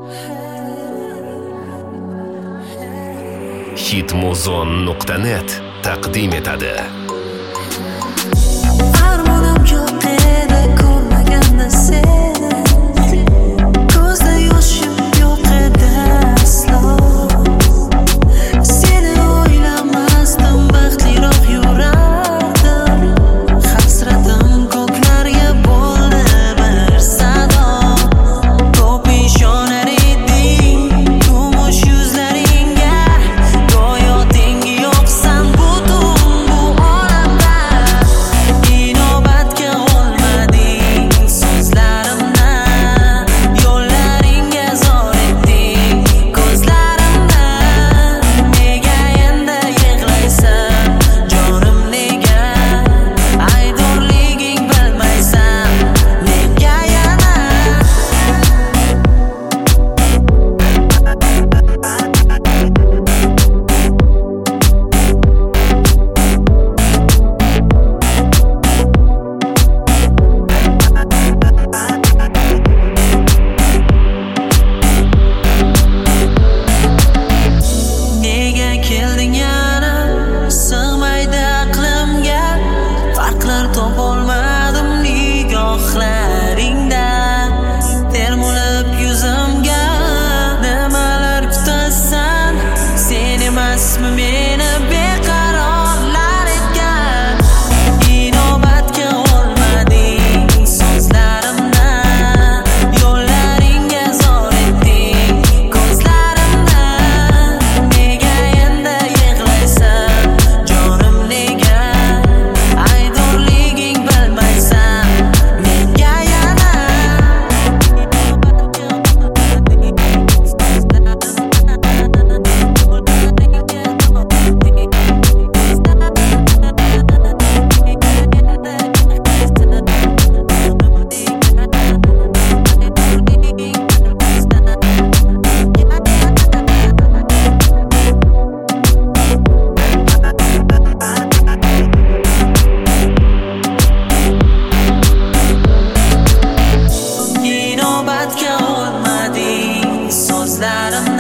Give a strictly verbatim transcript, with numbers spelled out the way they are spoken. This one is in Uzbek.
hitmuzon nuqta net taqdim etadi. Armonim yo'q edi ko'rmaganda seni, ko'zda yoshim yo'q edi aslo. Seni o'ylamasdim, baxtliroq yurardim. Hasratim ko'klarga bo'ldi bir sado. Ko'p ishonar eding kumush yuzlaringga, go'yo tengi yo'qsan butun bu olamda. Inobatga olmading so'zlarimni, yo'llaringga zor etding ko'zlarimni. Nega endi yig'laysan jonim, nega aydorliging bilmaysan menga yana. Nega kelding yana, sig'maydi aqlimga. Farqlar topolmadim nigohlaringdan. Termulib yuzimga nimalar kutasan, sen emasmi meni beqarorlar etgan. Inobatga olmading so'zlarimni, yo'llaringga zor etding ko'zlarimni. Nega endi yig'laysan jonim, nega aydorliging bilmaysan menga yana. Inobatga olmading so'zlarim